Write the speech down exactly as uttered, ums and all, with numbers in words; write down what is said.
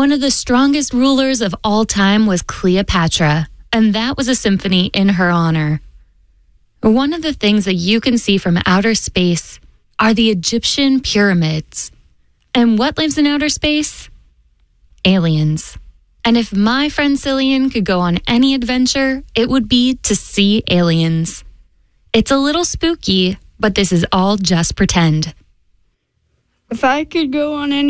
One of the strongest rulers of all time was Cleopatra, and that was a symphony in her honor. One of the things that you can see from outer space are the Egyptian pyramids. And what lives in outer space? Aliens. And if my friend Cillian could go on any adventure, it would be to see aliens. It's a little spooky, but this is all just pretend. If I could go on any